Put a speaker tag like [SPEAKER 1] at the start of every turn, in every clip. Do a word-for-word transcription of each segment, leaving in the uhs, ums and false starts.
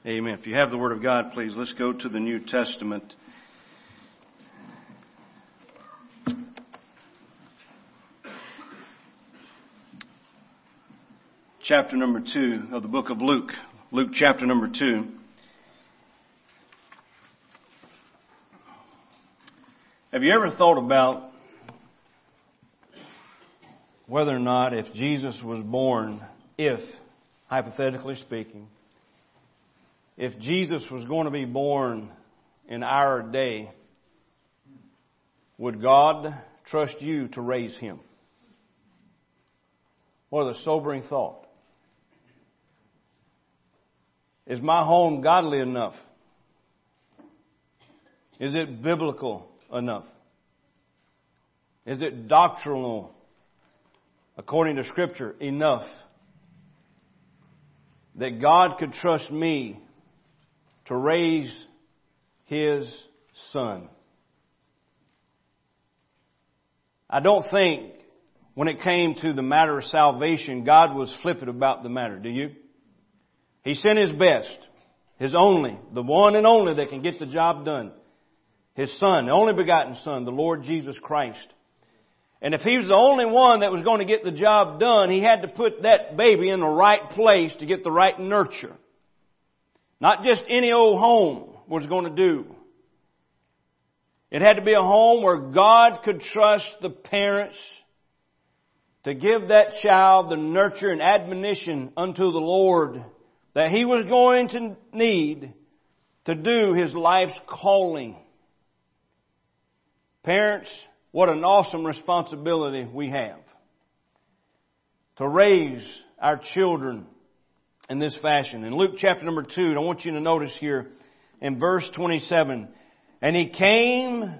[SPEAKER 1] Amen. If you have the Word of God, please, let's go to the New Testament. Chapter number two of the book of Luke. Luke chapter number two. Have you ever thought about whether or not if Jesus was born, if, hypothetically speaking, if Jesus was going to be born in our day, would God trust you to raise Him? What a sobering thought. Is my home godly enough? Is it biblical enough? Is it doctrinal, according to Scripture, enough that God could trust me to raise His Son? I don't think when it came to the matter of salvation, God was flippant about the matter, do you? He sent His best, His only, the one and only that can get the job done. His Son, the only begotten Son, the Lord Jesus Christ. And if He was the only one that was going to get the job done, He had to put that baby in the right place to get the right nurture. Not just any old home was going to do. It had to be a home where God could trust the parents to give that child the nurture and admonition unto the Lord that he was going to need to do his life's calling. Parents, what an awesome responsibility we have to raise our children in this fashion. In Luke chapter number two, I want you to notice here in verse twenty-seven, and he came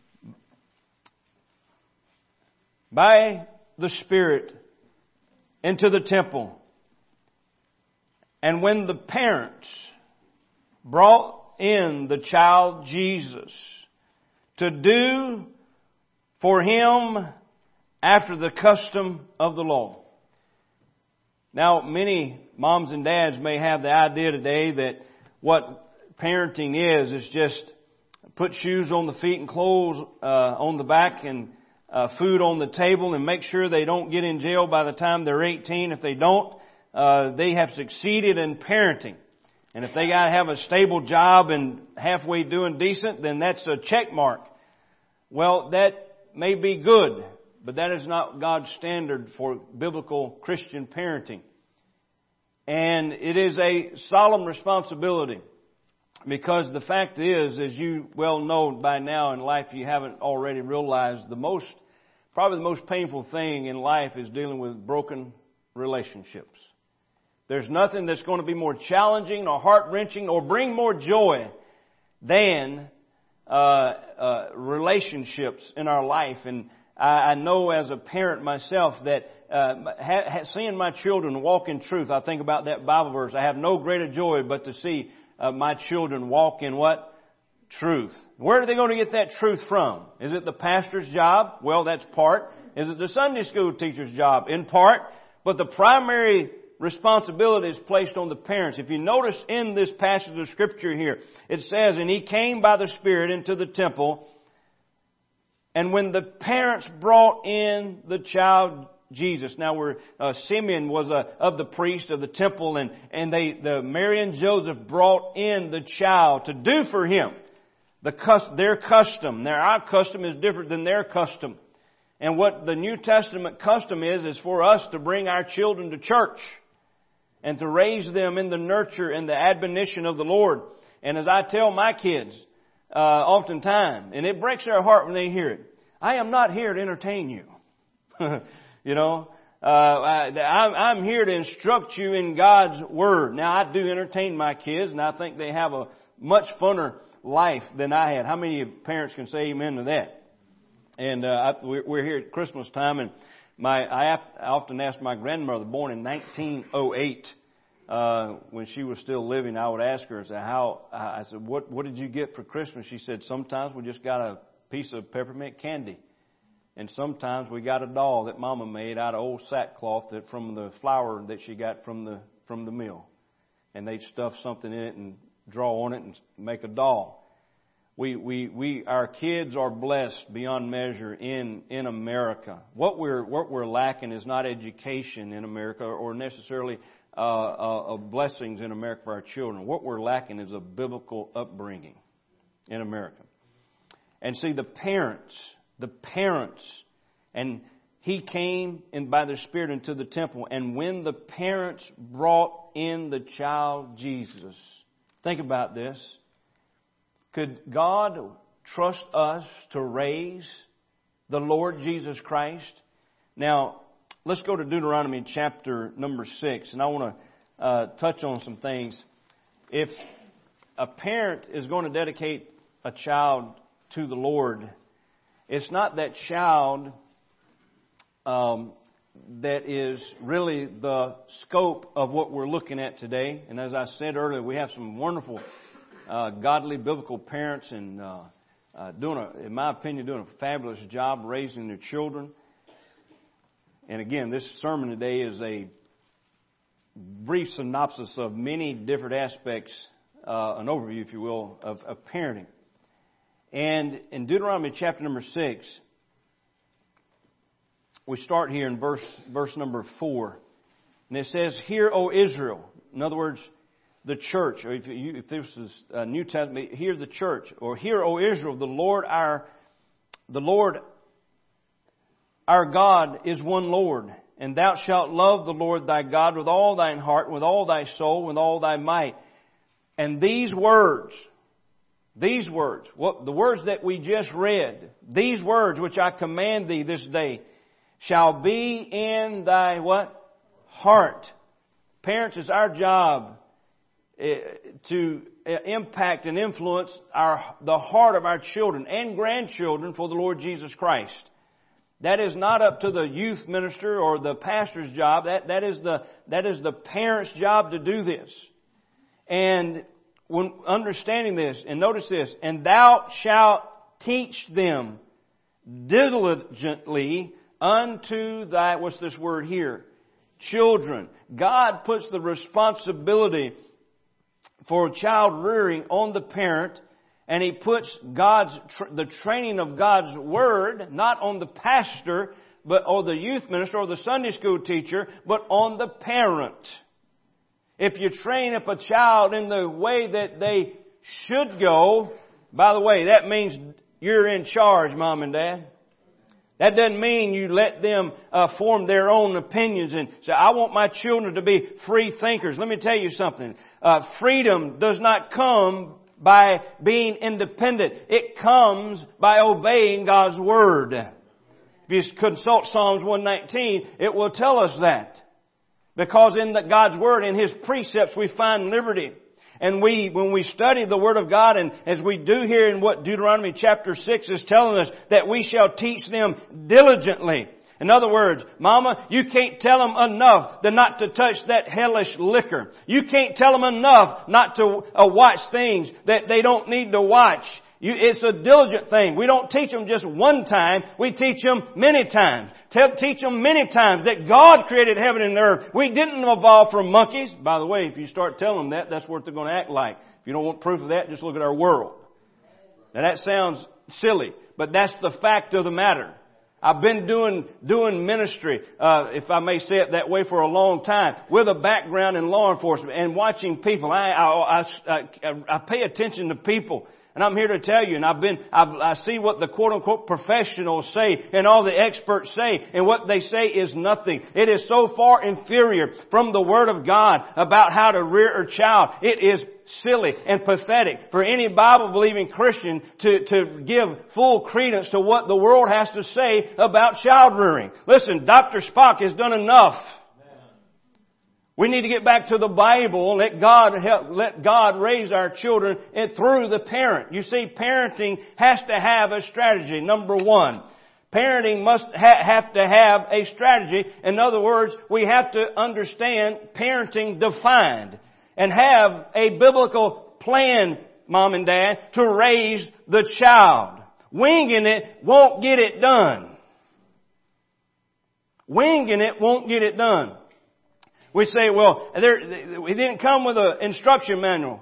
[SPEAKER 1] by the Spirit into the temple. And when the parents brought in the child Jesus to do for him after the custom of the law. Now, many moms and dads may have the idea today that what parenting is, is just put shoes on the feet and clothes uh, on the back and uh, food on the table and make sure they don't get in jail by the time they're eighteen. If they don't, uh, they have succeeded in parenting. And if they got to have a stable job and halfway doing decent, then that's a check mark. Well, that may be good, but that is not God's standard for biblical Christian parenting. And it is a solemn responsibility, because the fact is, as you well know by now in life, you haven't already realized, the most, probably the most painful thing in life is dealing with broken relationships. There's nothing that's going to be more challenging or heart-wrenching or bring more joy than uh, uh, relationships in our life. And I, I know as a parent myself that uh, ha, ha, seeing my children walk in truth, I think about that Bible verse. I have no greater joy but to see uh, my children walk in what? Truth. Where are they going to get that truth from? Is it the pastor's job? Well, that's part. Is it the Sunday school teacher's job? In part. But the primary responsibility is placed on the parents. If you notice in this passage of Scripture here, it says, and he came by the Spirit into the temple, and when the parents brought in the child Jesus. Now, we're, uh, Simeon was a, of the priest of the temple, and, and they, the Mary and Joseph brought in the child to do for him the their custom. Now, our custom is different than their custom. And what the New Testament custom is, is for us to bring our children to church and to raise them in the nurture and the admonition of the Lord. And as I tell my kids uh, oftentimes, and it breaks their heart when they hear it, I am not here to entertain you. You know, uh, I, I'm here to instruct you in God's Word. Now, I do entertain my kids, and I think they have a much funner life than I had. How many parents can say amen to that? And uh, I, we're here at Christmas time, and my I, have, I often ask my grandmother, born in nineteen oh eight, uh, when she was still living, I would ask her, I said, how, I said, what, what did you get for Christmas? She said, sometimes we just got a piece of peppermint candy. And sometimes we got a doll that Mama made out of old sackcloth that from the flour that she got from the from the mill. and they'd stuff something in it and draw on it and make a doll. We, we, we, our kids are blessed beyond measure in, in America. What we're, what we're lacking is not education in America or necessarily uh, uh, uh, blessings in America for our children. What we're lacking is a biblical upbringing in America. And see, the parents, the parents, and He came in by the Spirit into the temple, and when the parents brought in the child Jesus, think about this. Could God trust us to raise the Lord Jesus Christ? Now, let's go to Deuteronomy chapter number six, and I want to uh, touch on some things. If a parent is going to dedicate a child to the Lord, it's not that child um, that is really the scope of what we're looking at today. And as I said earlier, we have some wonderful Uh, godly, biblical parents, and uh, uh, doing, a, in my opinion, doing a fabulous job raising their children. And again, this sermon today is a brief synopsis of many different aspects, uh, an overview, if you will, of, of parenting. And in Deuteronomy chapter number six, we start here in verse verse number four, and it says, "Hear, O Israel." In other words, the church, or if, you, if this is uh, New Testament, hear the church, or hear, O Israel, the Lord our, the Lord our God is one Lord, and thou shalt love the Lord thy God with all thine heart, with all thy soul, with all thy might. And these words, these words, what the words that we just read, these words which I command thee this day, shall be in thy what? Heart. Parents, it's our job to impact and influence our the heart of our children and grandchildren for the Lord Jesus Christ. That is not up to the youth minister or the pastor's job. That that is the that is the parent's job to do this. And when understanding this, and notice this, and thou shalt teach them diligently unto thy, what's this word here? Children. God puts the responsibility for child rearing on the parent, and He puts God's the training of God's Word not on the pastor, but or the youth minister or the Sunday school teacher, but on the parent. If you train up a child in the way that they should go, by the way, that means you're in charge, Mom and Dad. That doesn't mean you let them uh, form their own opinions and say, I want my children to be free thinkers. Let me tell you something. Uh, freedom does not come by being independent. It comes by obeying God's Word. If you consult Psalms one nineteen, it will tell us that. Because in the God's Word, in His precepts, we find liberty. And we, when we study the Word of God, and as we do here in what Deuteronomy chapter six is telling us, that we shall teach them diligently. In other words, Mama, you can't tell them enough to not to touch that hellish liquor. You can't tell them enough not to uh, watch things that they don't need to watch. You, it's a diligent thing. We don't teach them just one time. We teach them many times. Tell, teach them many times that God created heaven and earth. We didn't evolve from monkeys. By the way, if you start telling them that, that's what they're going to act like. If you don't want proof of that, just look at our world. Now that sounds silly, but that's the fact of the matter. I've been doing doing ministry, uh, if I may say it that way, for a long time, with a background in law enforcement and watching people. I I, I, I pay attention to people. And I'm here to tell you, and I've been, I've, I see what the quote-unquote professionals say and all the experts say, and what they say is nothing. It is so far inferior from the Word of God about how to rear a child. It is silly and pathetic for any Bible-believing Christian to, to give full credence to what the world has to say about child rearing. Listen, Doctor Spock has done enough. We need to get back to the Bible and let God help, let God raise our children through the parent. You see, parenting has to have a strategy. Number one, parenting must ha- have to have a strategy. In other words, we have to understand parenting defined and have a biblical plan, Mom and Dad, to raise the child. Winging it won't get it done. Winging it won't get it done. We say, well, there, it didn't come with an instruction manual.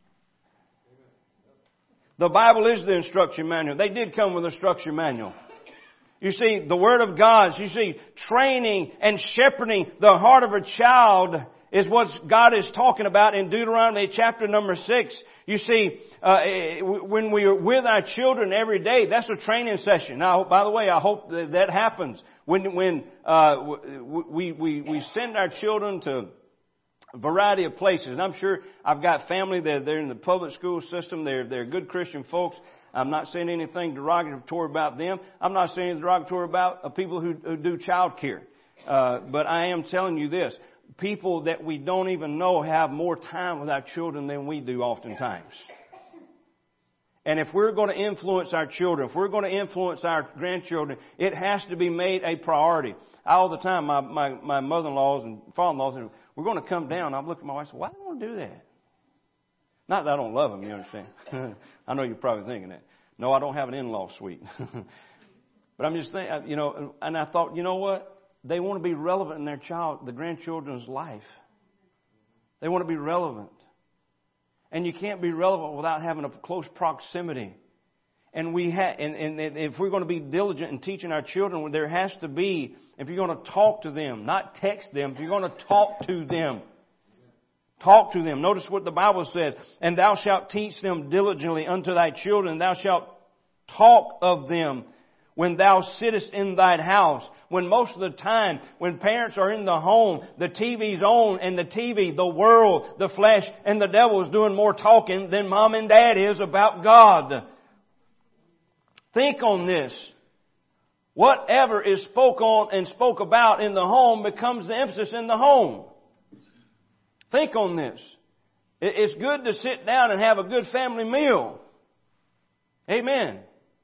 [SPEAKER 1] The Bible is the instruction manual. They did come with an instruction manual. You see, the Word of God, you see, training and shepherding the heart of a child is what God is talking about in Deuteronomy chapter number six. You see, uh, when we are with our children every day, that's a training session. Now, by the way, I hope that that happens. When, when, uh, we, we, we send our children to a variety of places. And I'm sure I've got family that they're in the public school system. They're, they're good Christian folks. I'm not saying anything derogatory about them. I'm not saying anything derogatory about uh, people who, who do child care. Uh, but I am telling you this. People that we don't even know have more time with our children than we do oftentimes. And if we're going to influence our children, if we're going to influence our grandchildren, it has to be made a priority. All the time, my, my, my mother-in-laws and father-in-laws, and we're going to come down. I'm looking at my wife and say, why do you want to do that? Not that I don't love them, you understand. I know you're probably thinking that. No, I don't have an in-law suite. But I'm just thinking, you know, and I thought, you know what? They want to be relevant in their child, the grandchildren's life. They want to be relevant. And you can't be relevant without having a close proximity. And we ha- and, and if we're going to be diligent in teaching our children, there has to be, if you're going to talk to them, not text them, if you're going to talk to them, talk to them. Notice what the Bible says. And thou shalt teach them diligently unto thy children. Thou shalt talk of them when thou sittest in thine house. When most of the time, when parents are in the home, the T V's on, and the T V, the world, the flesh, and the devil is doing more talking than mom and dad is about God. Think on this. Whatever is spoke on and spoke about in the home becomes the emphasis in the home. Think on this. It's good to sit down and have a good family meal. Amen.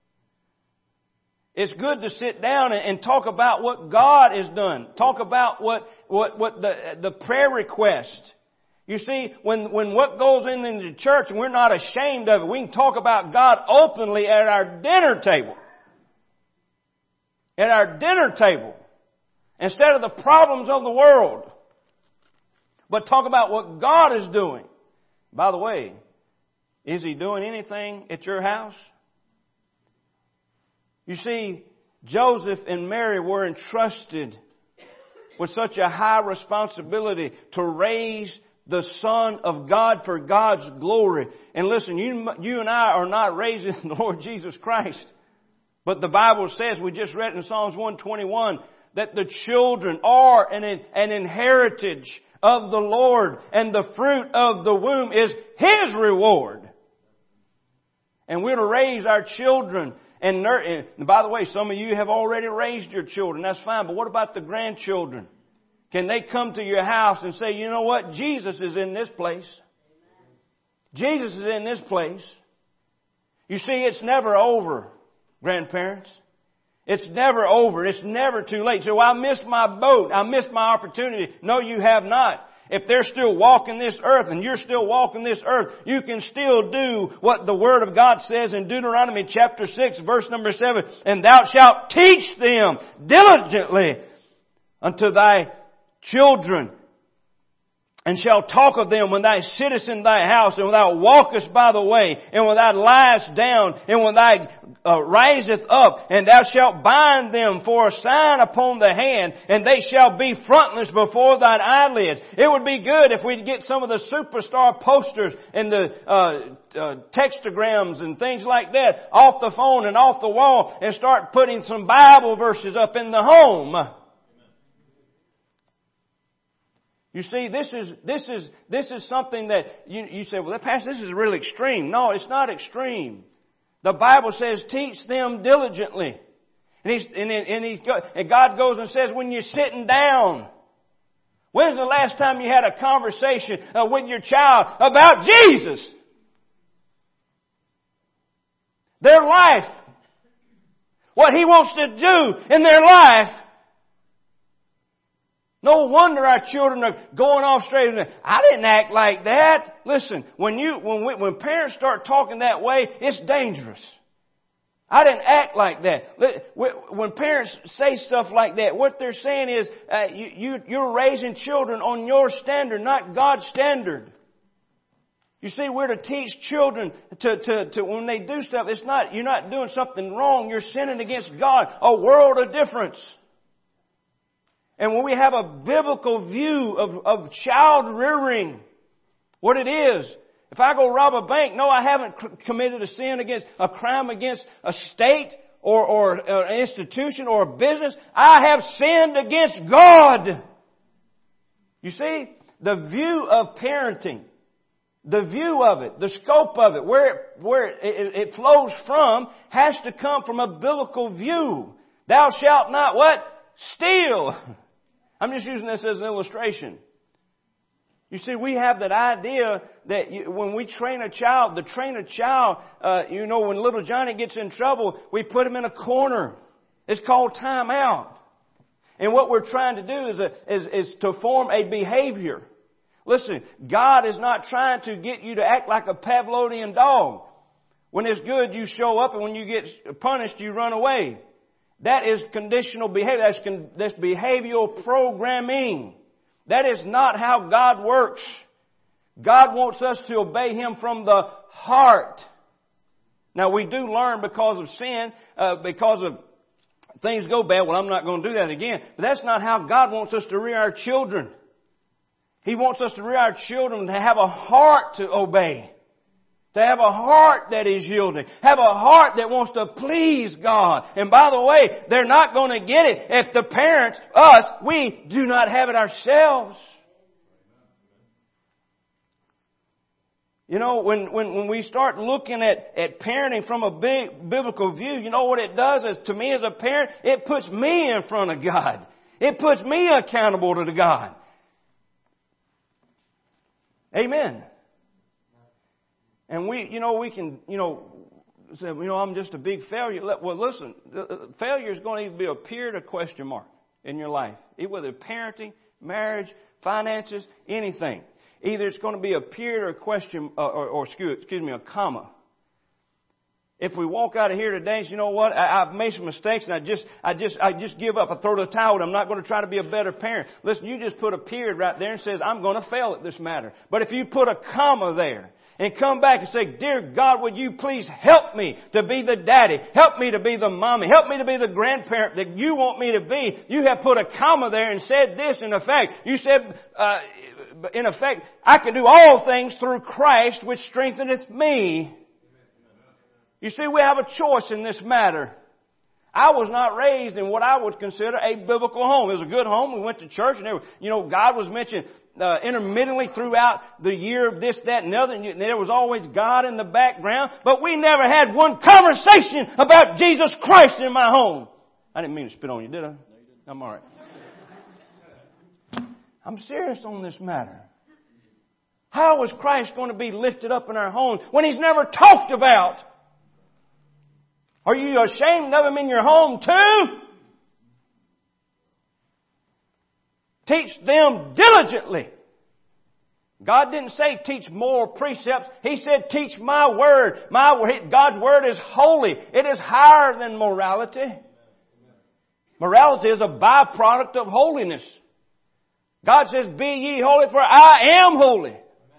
[SPEAKER 1] It's good to sit down and talk about what God has done. Talk about what, what, what the, the prayer request. You see, when, when what goes in the church and we're not ashamed of it, we can talk about God openly at our dinner table. At our dinner table. Instead of the problems of the world. But talk about what God is doing. By the way, is He doing anything at your house? You see, Joseph and Mary were entrusted with such a high responsibility to raise the Son of God for God's glory. And listen, you, you and I are not raising the Lord Jesus Christ. But the Bible says, we just read in Psalms one twenty-one, that the children are an, an inheritance of the Lord, and the fruit of the womb is His reward. And we're to raise our children. And, and by the way, some of you have already raised your children. That's fine. But what about the grandchildren? Can they come to your house and say, you know what? Jesus is in this place. Jesus is in this place. You see, it's never over, grandparents. It's never over. It's never too late. So I missed my boat. I missed my opportunity. No, you have not. If they're still walking this earth and you're still walking this earth, you can still do what the Word of God says in Deuteronomy chapter six, verse number seven. And thou shalt teach them diligently unto thy children, and shall talk of them when thou sittest in thy house, and when thou walkest by the way, and when thou liest down, and when thou uh, risest up, and thou shalt bind them for a sign upon the hand, and they shall be frontlets before thine eyelids. It would be good if we'd get some of the superstar posters and the uh, uh, textograms and things like that off the phone and off the wall, and start putting some Bible verses up in the home. You see, this is, this is, this is something that you, you say, well, Pastor, this is really extreme. No, it's not extreme. The Bible says, teach them diligently. And he's, and, and he, and God goes and says, when you're sitting down, when's the last time you had a conversation uh, with your child about Jesus? Their life. What He wants to do in their life. No wonder our children are going off straight. I didn't act like that. Listen, when you, when we, when parents start talking that way, it's dangerous. I didn't act like that. When parents say stuff like that, what they're saying is, uh, you, you, you're raising children on your standard, not God's standard. You see, we're to teach children to, to, to, when they do stuff, it's not, you're not doing something wrong, you're sinning against God. A world of difference. And when we have a biblical view of, of child rearing, what it is, if I go rob a bank, no, I haven't committed a sin against, a crime against a state or, or an institution or a business. I have sinned against God. You see, the view of parenting, the view of it, the scope of it, where it, where it, it flows from, has to come from a biblical view. Thou shalt not what? Steal. I'm just using this as an illustration. You see, we have that idea that you, when we train a child, to train a child, uh, you know, when little Johnny gets in trouble, we put him in a corner. It's called time out. And what we're trying to do is, a, is, is to form a behavior. Listen, God is not trying to get you to act like a Pavlovian dog. When it's good, you show up, and when you get punished, you run away. That is conditional behavior. That's, con, that's behavioral programming. That is not how God works. God wants us to obey Him from the heart. Now, we do learn because of sin, uh, because of things go bad. Well, I'm not going to do that again. But that's not how God wants us to rear our children. He wants us to rear our children to have a heart to obey. To have a heart that is yielding. Have a heart that wants to please God. And by the way, they're not going to get it if the parents, us, we do not have it ourselves. You know, when, when, when we start looking at, at parenting from a big biblical view, you know what it does is, to me as a parent, it puts me in front of God. It puts me accountable to God. Amen. And we, you know, we can, you know, say, you know, I'm just a big failure. Well, listen, failure is going to either be a period or question mark in your life. Whether parenting, marriage, finances, anything. Either it's going to be a period or a question, or, or, or excuse, excuse me, a comma. If we walk out of here today and say, you know what, I, I've made some mistakes and I just, I just, I just give up. I throw the towel. I'm not going to try to be a better parent. Listen, you just put a period right there and says, I'm going to fail at this matter. But if you put a comma there and come back and say, dear God, would you please help me to be the daddy? Help me to be the mommy. Help me to be the grandparent that you want me to be. You have put a comma there and said this in effect. You said, uh, in effect, I can do all things through Christ which strengtheneth me. You see, we have a choice in this matter. I was not raised in what I would consider a biblical home. It was a good home. We went to church, and there, you know, God was mentioned uh, intermittently throughout the year, this, that, and the other. And there was always God in the background. But we never had one conversation about Jesus Christ in my home. I didn't mean to spit on you, did I? I'm all right. I'm serious on this matter. How is Christ going to be lifted up in our homes when He's never talked about? Are you ashamed of Him in your home too? Teach them diligently. God didn't say teach moral precepts. He said teach my word. My God's word is holy. It is higher than morality. Morality is a byproduct of holiness. God says, be ye holy, for I am holy.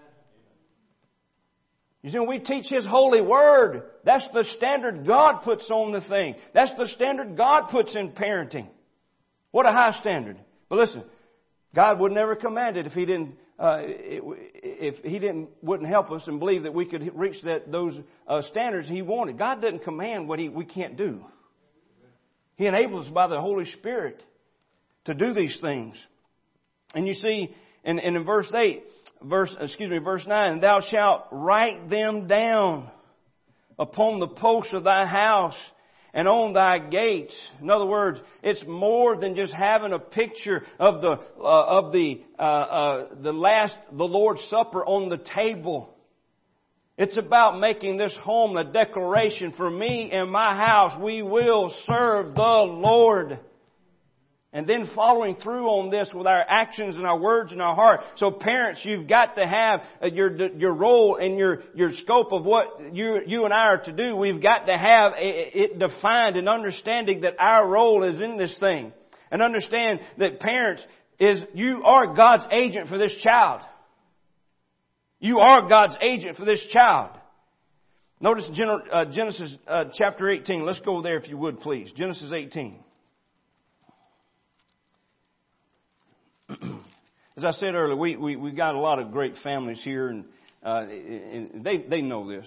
[SPEAKER 1] You see, when we teach His holy word, that's the standard God puts on the thing. That's the standard God puts in parenting. What a high standard. But listen, God would never command it if He didn't, uh, if He didn't, wouldn't help us and believe that we could reach that, those uh, standards He wanted. God doesn't command what he, we can't do. He enables us by the Holy Spirit to do these things. And you see, in, in verse eight, verse, excuse me, verse nine, and thou shalt write them down upon the posts of thy house and on thy gates. In other words, it's more than just having a picture of the uh, of the uh, uh, the last the Lord's Supper on the table. It's about making this home a declaration. For me and my house, we will serve the Lord. And then following through on this with our actions and our words and our heart. So parents, you've got to have your your role and your your scope of what you you and I are to do. We've got to have it defined and understanding that our role is in this thing. And understand that parents is, you are God's agent for this child. You are God's agent for this child. Notice Genesis chapter eighteen. Let's go there if you would, please. Genesis eighteen. As I said earlier, we, we, we got a lot of great families here, and, uh, and they, they know this.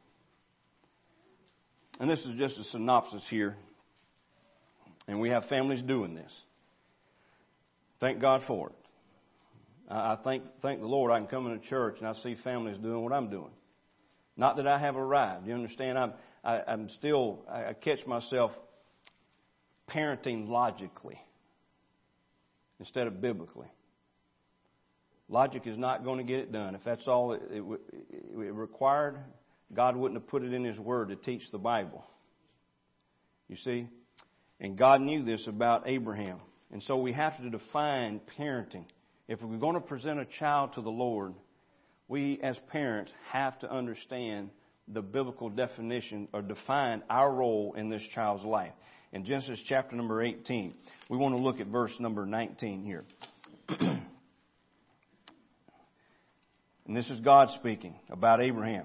[SPEAKER 1] And this is just a synopsis here. And we have families doing this. Thank God for it. I, I thank, thank the Lord I can come into church and I see families doing what I'm doing. Not that I have arrived. You understand? I'm, I, I'm still, I, I catch myself parenting logically instead of biblically. Logic is not going to get it done. If that's all it, it, it required, God wouldn't have put it in His Word to teach the Bible. You see? And God knew this about Abraham. And so we have to define parenting. If we're going to present a child to the Lord, we as parents have to understand the biblical definition or define our role in this child's life. In Genesis chapter number eighteen, we want to look at verse number nineteen here. And this is God speaking about Abraham.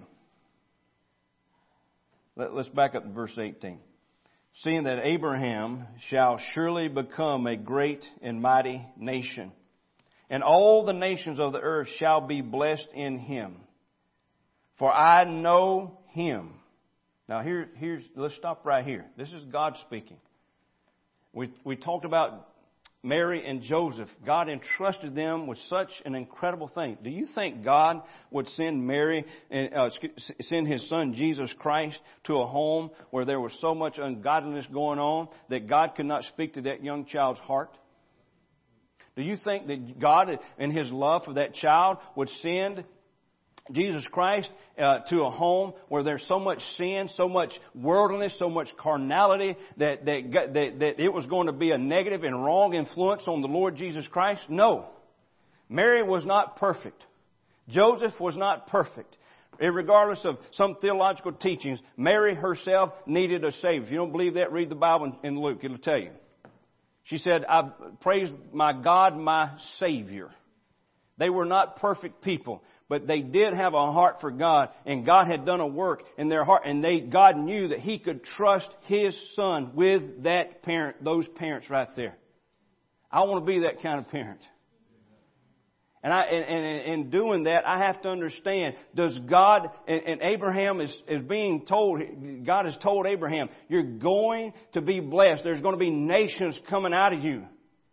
[SPEAKER 1] Let, let's back up to verse eighteen. Seeing that Abraham shall surely become a great and mighty nation, and all the nations of the earth shall be blessed in him. For I know him. Now here, here's, let's stop right here. This is God speaking. We, we talked about Mary and Joseph. God entrusted them with such an incredible thing. Do you think God would send Mary and uh, send His Son Jesus Christ to a home where there was so much ungodliness going on that God could not speak to that young child's heart? Do you think that God, in His love for that child, would send Jesus Christ uh, to a home where there's so much sin, so much worldliness, so much carnality that, that that that it was going to be a negative and wrong influence on the Lord Jesus Christ? No. Mary was not perfect. Joseph was not perfect. Regardless of some theological teachings, Mary herself needed a Savior. If you don't believe that, read the Bible in Luke. It'll tell you. She said, I praise my God, my Savior. They were not perfect people, but they did have a heart for God, and God had done a work in their heart, and they God knew that He could trust His Son with that parent, those parents right there. I want to be that kind of parent. And I, and, and in doing that, I have to understand, does God, and, and Abraham is, is being told, God has told Abraham, you're going to be blessed. There's going to be nations coming out of you.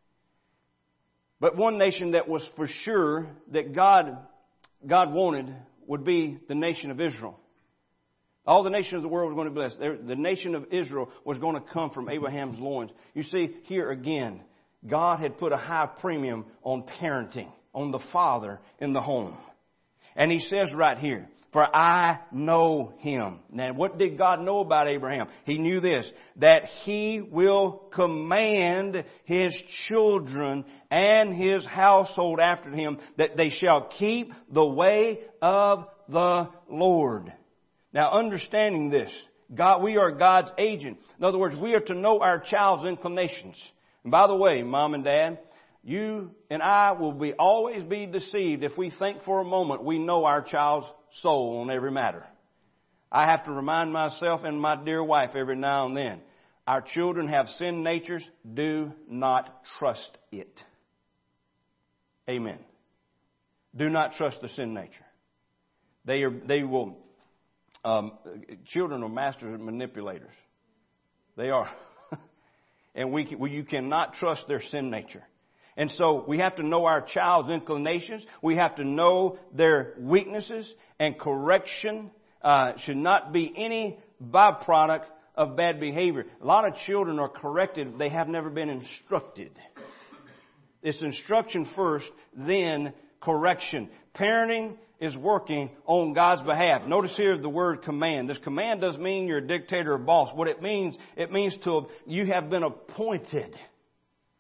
[SPEAKER 1] But one nation that was for sure that God, God wanted would be the nation of Israel. All the nations of the world were going to be blessed. The nation of Israel was going to come from Abraham's loins. You see, here again, God had put a high premium on parenting, on the father in the home. And He says right here, for I know him. Now, what did God know about Abraham? He knew this, that he will command his children and his household after him, that they shall keep the way of the Lord. Now, understanding this, God, we are God's agent. In other words, we are to know our child's inclinations. And by the way, Mom and Dad, you and I will be always be deceived if we think for a moment we know our child's soul on every matter. I have to remind myself and my dear wife every now and then, our children have sin natures. Do not trust it. Amen. Do not trust the sin nature. They are. They will. Um, children are masters and manipulators. They are, and we, we you cannot trust their sin nature. And so we have to know our child's inclinations. We have to know their weaknesses, and correction uh, should not be any byproduct of bad behavior. A lot of children are corrected. They have never been instructed. It's instruction first, then correction. Parenting is working on God's behalf. Notice here the word command. This command doesn't mean you're a dictator or boss. What it means, it means to you have been appointed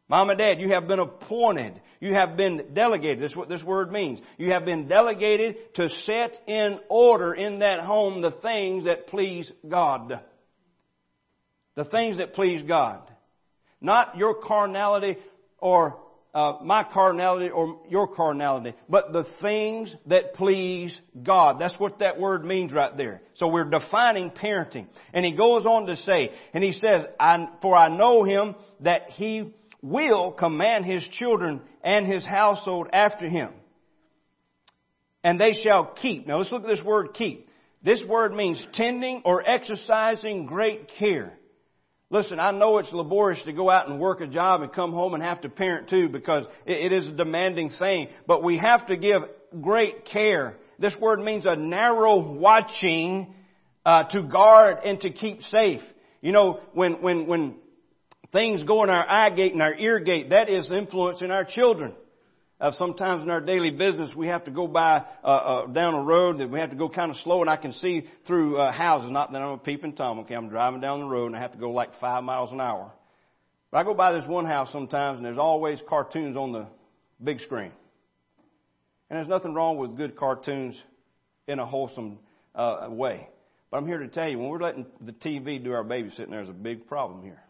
[SPEAKER 1] Mom and Dad, you have been appointed. You have been delegated. This is what this word means. You have been delegated to set in order in that home the things that please God. The things that please God. Not your carnality or uh, my carnality or your carnality, but the things that please God. That's what that word means right there. So we're defining parenting. And he goes on to say, and he says, I, for I know him that he will command his children and his household after him. And they shall keep. Now let's look at this word keep. This word means tending or exercising great care. Listen, I know it's laborious to go out and work a job and come home and have to parent too, because it is a demanding thing. But we have to give great care. This word means a narrow watching uh, to guard and to keep safe. You know, when when when things go in our eye gate and our ear gate, that is influencing our children. Uh, sometimes in our daily business, we have to go by uh, uh, down a road that we have to go kind of slow, and I can see through uh, houses. Not that I'm a peeping Tom. Okay, I'm driving down the road and I have to go like five miles an hour. But I go by this one house sometimes, and there's always cartoons on the big screen. And there's nothing wrong with good cartoons in a wholesome uh, way. But I'm here to tell you, when we're letting the T V do our babysitting, there's a big problem here.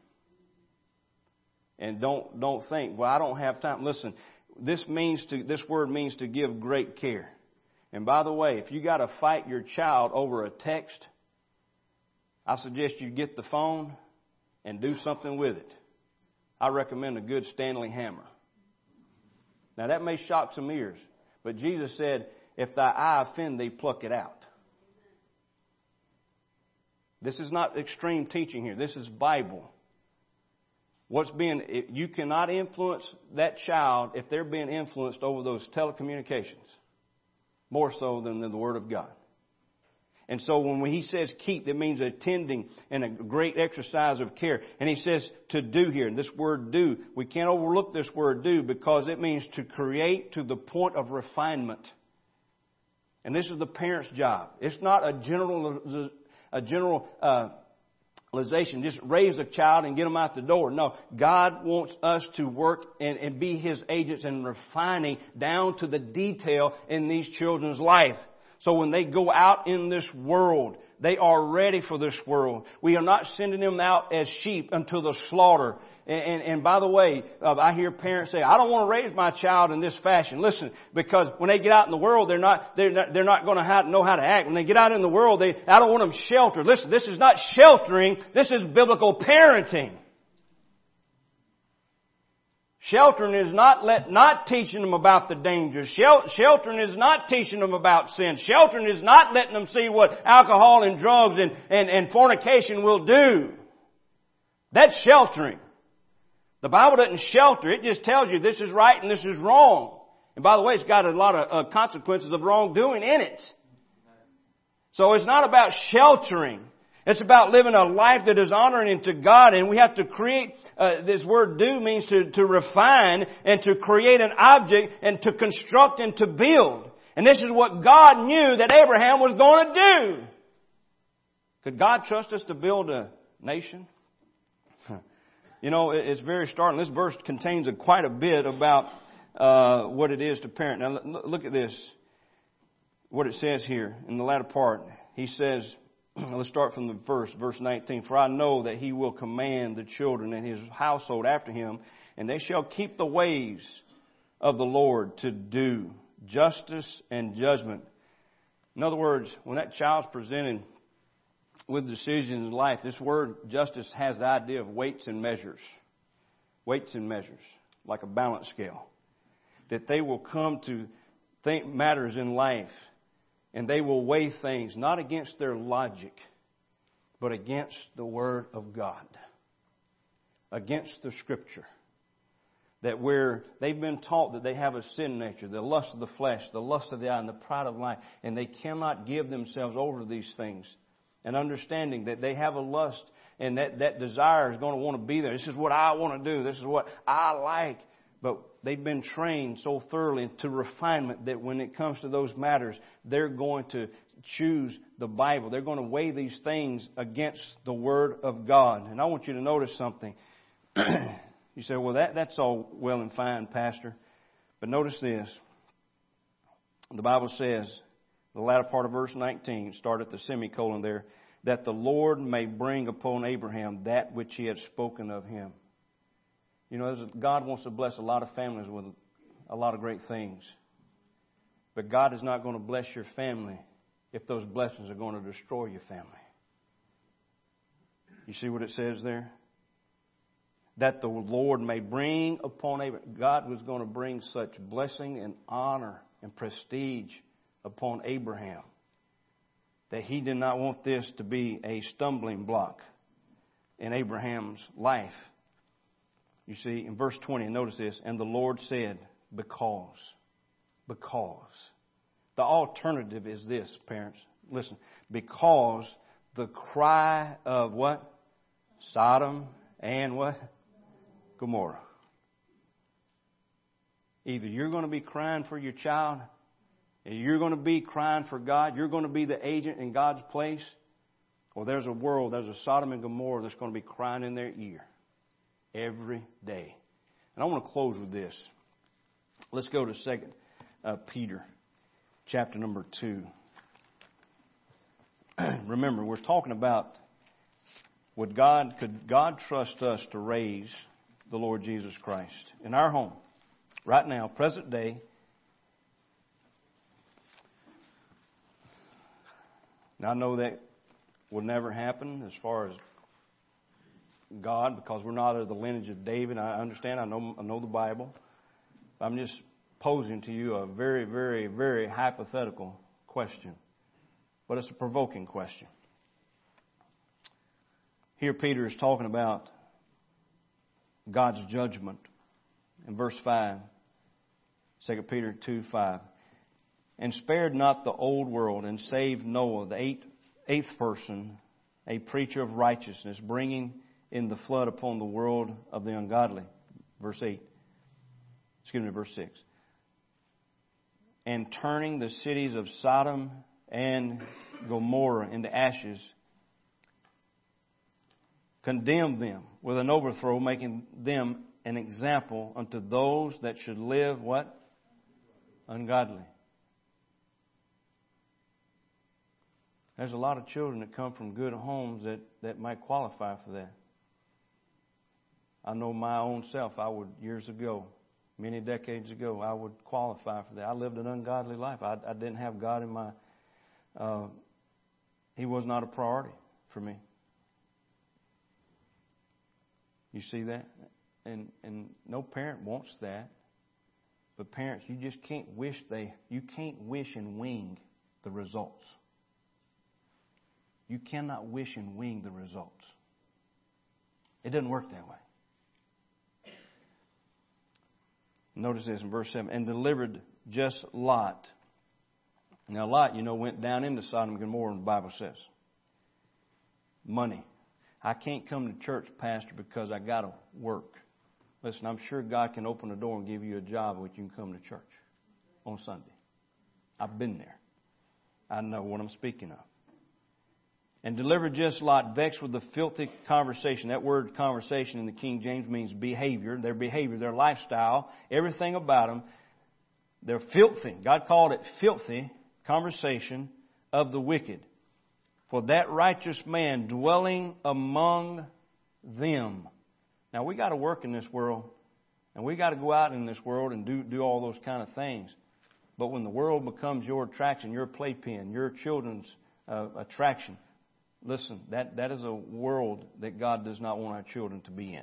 [SPEAKER 1] And don't don't think, well, I don't have time. Listen. This means to, this word means to give great care. And by the way, if you got to fight your child over a text, I suggest you get the phone and do something with it. I recommend a good Stanley hammer. Now that may shock some ears, but Jesus said, if thy eye offend thee, pluck it out. This is not extreme teaching here. This is Bible. What's being, you cannot influence that child if they're being influenced over those telecommunications, more so than the Word of God. And so when he says keep, that means attending and a great exercise of care. And he says to do here, and this word do, we can't overlook this word do because it means to create to the point of refinement. And this is the parent's job. It's not a general, a general, uh, just raise a child and get them out the door. No, God wants us to work and, and be His agents in refining down to the detail in these children's life. So when they go out in this world, they are ready for this world. We are not sending them out as sheep unto the slaughter. And, and, and by the way, uh, I hear parents say, I don't want to raise my child in this fashion. Listen, because when they get out in the world, they're not, they're not, they're not going to know how to act. When they get out in the world, they, I don't want them sheltered. Listen, this is not sheltering. This is biblical parenting. Sheltering is not let, not teaching them about the dangers. Shel, sheltering is not teaching them about sin. Sheltering is not letting them see what alcohol and drugs and, and, and fornication will do. That's sheltering. The Bible doesn't shelter. It just tells you this is right and this is wrong. And by the way, it's got a lot of uh, consequences of wrongdoing in it. So it's not about sheltering. It's about living a life that is honoring to God, and we have to create, uh, this word do means to, to refine and to create an object and to construct and to build. And this is what God knew that Abraham was going to do. Could God trust us to build a nation? You know, it's very startling. This verse contains a, quite a bit about uh, what it is to parent. Now look at this, what it says here in the latter part. He says, let's start from the first, verse nineteen. For I know that he will command the children and his household after him, and they shall keep the ways of the Lord to do justice and judgment. In other words, when that child's presented with decisions in life, this word justice has the idea of weights and measures. Weights and measures, like a balance scale. That they will come to think matters in life. And they will weigh things not against their logic, but against the Word of God. Against the Scripture. That where they've been taught that they have a sin nature, the lust of the flesh, the lust of the eye, and the pride of life, and they cannot give themselves over to these things. And understanding that they have a lust and that, that desire is going to want to be there. This is what I want to do. This is what I like. But they've been trained so thoroughly to refinement that when it comes to those matters, they're going to choose the Bible. They're going to weigh these things against the Word of God. And I want you to notice something. You say, well, that, that's all well and fine, Pastor. But notice this. The Bible says, the latter part of verse nineteen, start at the semicolon there, that the Lord may bring upon Abraham that which He had spoken of him. You know, God wants to bless a lot of families with a lot of great things. But God is not going to bless your family if those blessings are going to destroy your family. You see what it says there? That the Lord may bring upon Abraham. God was going to bring such blessing and honor and prestige upon Abraham that He did not want this to be a stumbling block in Abraham's life. You see, in verse twenty, notice this, and the Lord said, because. Because. The alternative is this, parents. Listen. Because the cry of what? Sodom and what? Gomorrah. Either you're going to be crying for your child, or you're going to be crying for God, you're going to be the agent in God's place, or there's a world, there's a Sodom and Gomorrah that's going to be crying in their ear every day. And I want to close with this. Let's go to Second uh, Peter, chapter number two. Remember, we're talking about would God could God trust us to raise the Lord Jesus Christ in our home right now, present day. Now I know that will never happen as far as God, because we're not of the lineage of David. I understand. I know. I know the Bible. I'm just posing to you a very, very, very hypothetical question, but it's a provoking question. Here, Peter is talking about God's judgment in verse five, Second Peter two five, and spared not the old world, and saved Noah, the eighth, eighth person, a preacher of righteousness, bringing in the flood upon the world of the ungodly. Verse eight. Excuse me, verse six. And turning the cities of Sodom and Gomorrah into ashes, condemned them with an overthrow, making them an example unto those that should live what? Ungodly. There's a lot of children that come from good homes that, that might qualify for that. I know my own self, I would, years ago, many decades ago, I would qualify for that. I lived an ungodly life. I, I didn't have God in my, uh, He was not a priority for me. You see that? And and no parent wants that. But parents, you just can't wish they, you can't wish and wing the results. You cannot wish and wing the results. It doesn't work that way. Notice this in verse seven. And delivered just Lot. Now Lot, you know, went down into Sodom and Gomorrah, the Bible says. Money. I can't come to church, Pastor, because I got to work. Listen, I'm sure God can open the door and give you a job where you can come to church on Sunday. I've been there. I know what I'm speaking of. And delivered just Lot, vexed with the filthy conversation. That word conversation in the King James means behavior. Their behavior, their lifestyle, everything about them. They're filthy. God called it filthy conversation of the wicked. For that righteous man dwelling among them. Now we got to work in this world. And we got to go out in this world and do, do all those kind of things. But when the world becomes your attraction, your playpen, your children's uh, attraction, listen, that, that is a world that God does not want our children to be in.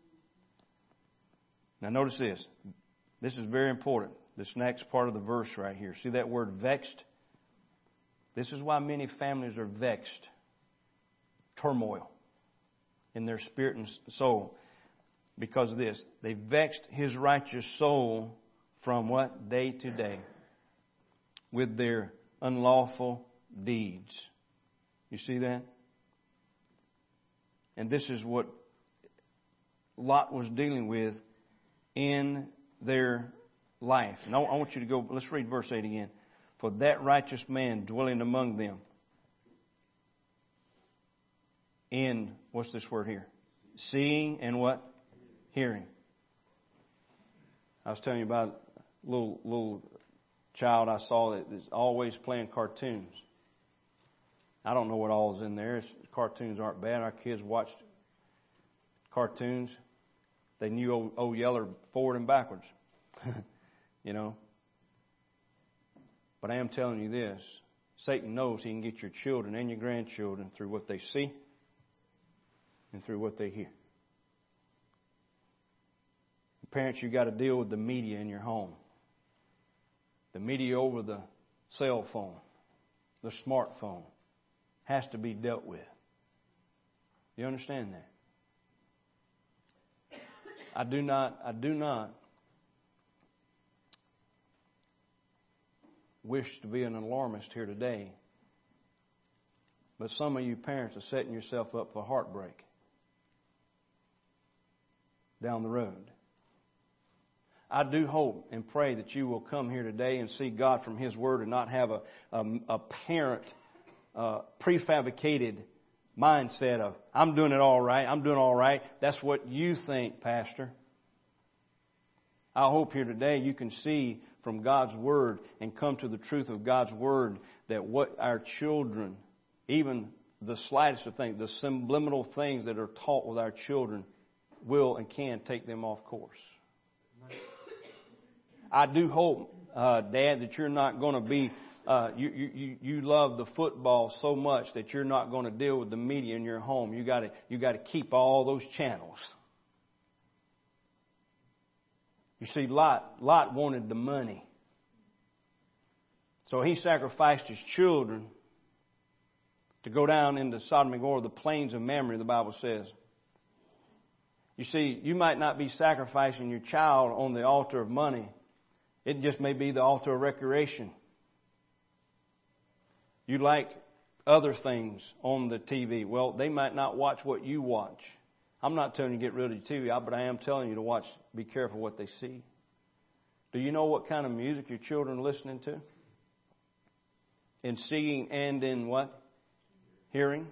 [SPEAKER 1] Now notice this. This is very important. This next part of the verse right here. See that word vexed? This is why many families are vexed. Turmoil in their spirit and soul. Because of this. They vexed his righteous soul from what? Day to day. With their unlawful deeds. You see that? And this is what Lot was dealing with in their life. And I want you to go, let's read verse eight again. For that righteous man dwelling among them. In, what's this word here? Seeing and what? Hearing. I was telling you about a little, little child I saw that is always playing cartoons. I don't know what all is in there. It's, cartoons aren't bad. Our kids watched cartoons. They knew old, old Yeller forward and backwards. You know. But I am telling you this. Satan knows he can get your children and your grandchildren through what they see and through what they hear. Parents, you got to deal with the media in your home. The media over the cell phone, the smartphone, has to be dealt with. You understand that? I do not, I do not wish to be an alarmist here today, but some of you parents are setting yourself up for heartbreak down the road. I do hope and pray that you will come here today and see God from His Word and not have a, a, a parent uh, prefabricated mindset of, I'm doing it all right, I'm doing all right. That's what you think, Pastor. I hope here today you can see from God's Word and come to the truth of God's Word that what our children, even the slightest of things, the subliminal things that are taught with our children, will and can take them off course. I do hope, uh, Dad, that you're not going to be, uh, you, you, you love the football so much that you're not going to deal with the media in your home. You got to, you got to keep all those channels. You see, Lot, Lot wanted the money. So he sacrificed his children to go down into Sodom and Gomorrah, the plains of Mamre, the Bible says. You see, you might not be sacrificing your child on the altar of money. It just may be the altar of recreation. You like other things on the T V. Well, they might not watch what you watch. I'm not telling you to get rid of your T V, but I am telling you to watch, be careful what they see. Do you know what kind of music your children are listening to? In seeing and in what? Hearing.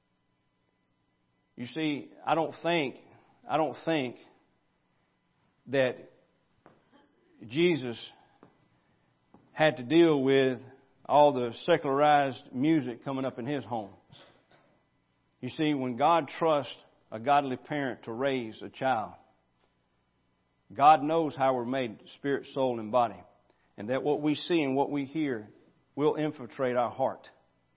[SPEAKER 1] You see, I don't think, I don't think that Jesus had to deal with all the secularized music coming up in His home. You see, when God trusts a godly parent to raise a child, God knows how we're made, spirit, soul, and body. And that what we see and what we hear will infiltrate our heart.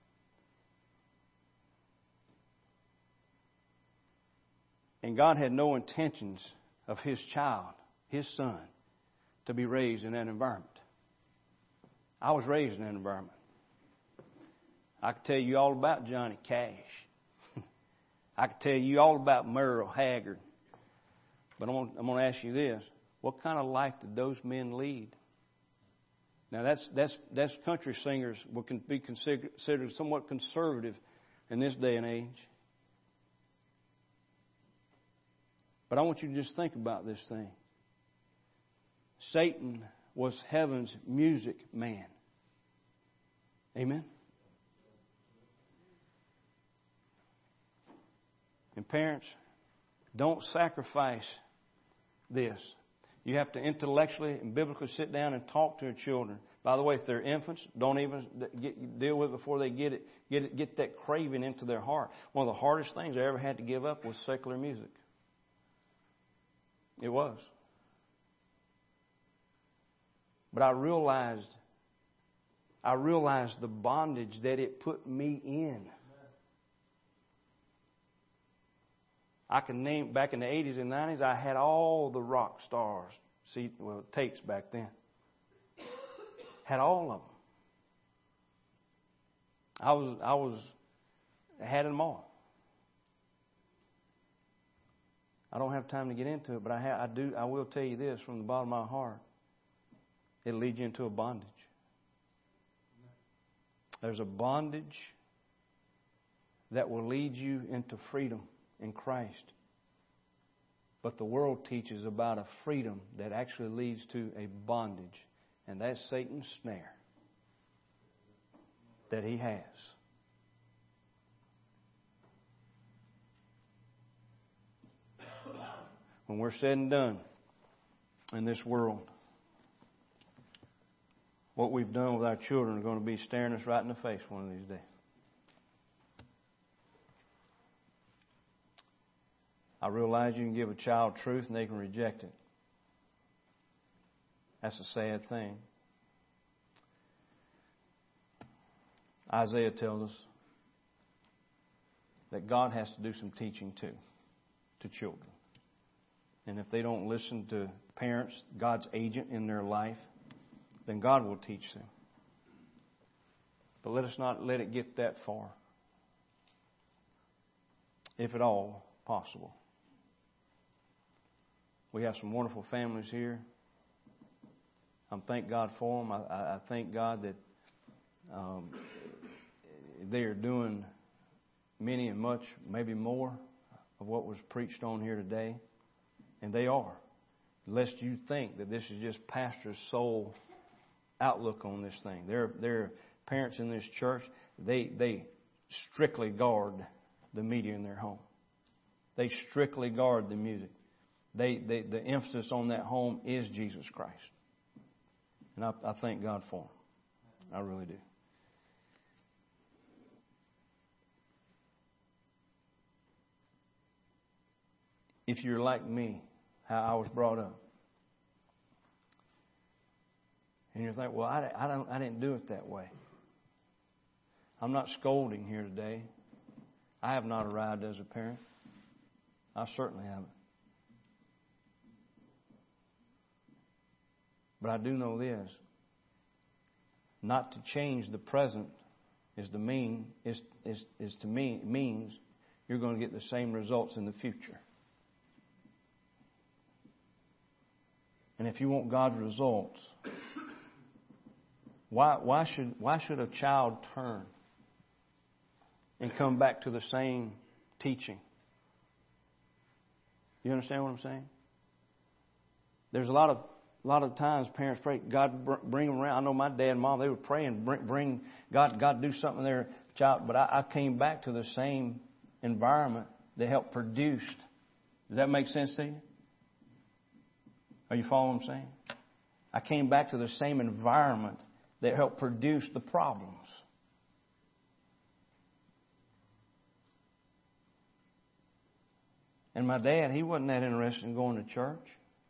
[SPEAKER 1] And God had no intentions of His child, His son, to be raised in that environment. I was raised in that environment. I could tell you all about Johnny Cash. I could tell you all about Merle Haggard. But I'm going to ask you this. What kind of life did those men lead? Now, that's that's that's country singers will be considered somewhat conservative in this day and age. But I want you to just think about this thing. Satan was heaven's music man. Amen? And parents, don't sacrifice this. You have to intellectually and biblically sit down and talk to your children. By the way, if they're infants, don't even get, deal with it before they get it, get it, get that craving into their heart. One of the hardest things I ever had to give up was secular music. It was. But I realized, I realized the bondage that it put me in. I can name, back in the eighties and nineties, I had all the rock stars, see, well, tapes back then. Had all of them. I was, I was, had them all. I don't have time to get into it, but I, ha- I do. I will tell you this from the bottom of my heart: it'll lead you into a bondage. There's a bondage that will lead you into freedom in Christ. But the world teaches about a freedom that actually leads to a bondage, and that's Satan's snare that he has. When we're said and done, in this world. What we've done with our children are going to be staring us right in the face one of these days. I realize you can give a child truth and they can reject it. That's a sad thing. Isaiah tells us that God has to do some teaching too, to children. And if they don't listen to parents, God's agent in their life, then God will teach them. But let us not let it get that far, if at all possible. We have some wonderful families here. I thank God for them. I, I thank God that um, they are doing many and much, maybe more, of what was preached on here today. And they are. Lest you think that this is just pastor's sole outlook on this thing. There, there are parents in this church, they, they strictly guard the media in their home. They strictly guard the music. They, they, the emphasis on that home is Jesus Christ. And I, I thank God for them. I really do. If you're like me, how I was brought up, and you think, well, I, I, don't, I didn't do it that way. I'm not scolding here today. I have not arrived as a parent. I certainly haven't. But I do know this. Not to change the present is to mean is is is to me means you're going to get the same results in the future. And if you want God's results, why why should why should a child turn and come back to the same teaching? You understand what I'm saying? There's a lot of A lot of times parents pray, God bring them around. I know my dad and mom, they would pray and bring, bring God, God do something in their child. But I, I came back to the same environment that helped produce. Does that make sense to you? Are you following what I'm saying? I came back to the same environment that helped produce the problems. And my dad, he wasn't that interested in going to church.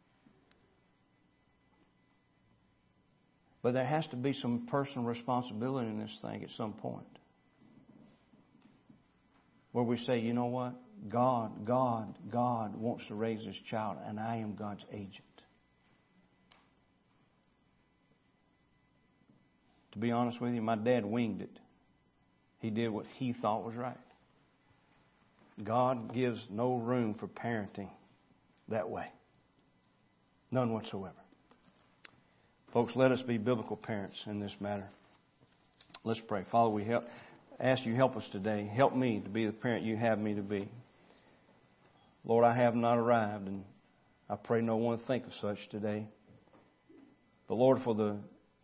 [SPEAKER 1] But there has to be some personal responsibility in this thing at some point. Where we say, you know what? God, God, God wants to raise this child, and I am God's agent. To be honest with you, my dad winged it. He did what he thought was right. God gives no room for parenting that way. None whatsoever. Folks, let us be biblical parents in this matter. Let's pray. Father, we help, ask you help us today. Help me to be the parent you have me to be. Lord, I have not arrived, and I pray no one think of such today. But Lord, for the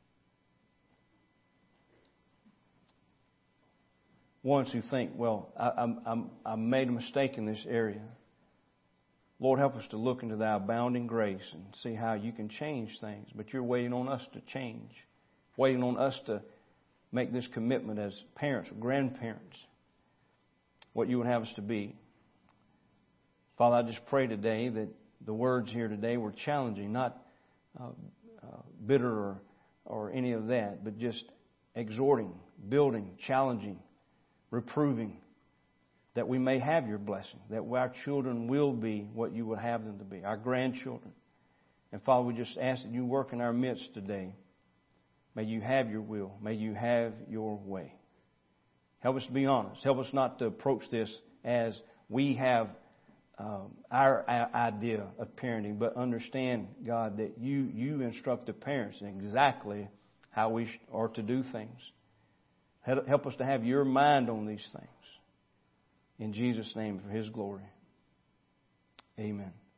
[SPEAKER 1] ones who think, well, I, I'm, I'm, I made a mistake in this area. Lord, help us to look into thy abounding grace and see how you can change things. But you're waiting on us to change. Waiting on us to make this commitment as parents or grandparents. What you would have us to be. Father, I just pray today that the words here today were challenging. Not uh, uh, bitter or, or any of that. But just exhorting, building, challenging, reproving. That we may have your blessing. That our children will be what you would have them to be. Our grandchildren. And Father, we just ask that you work in our midst today. May you have your will. May you have your way. Help us to be honest. Help us not to approach this as we have um, our, our idea of parenting. But understand, God, that you, you instruct the parents in exactly how we are to do things. Help us to have your mind on these things. In Jesus' name, for His glory. Amen.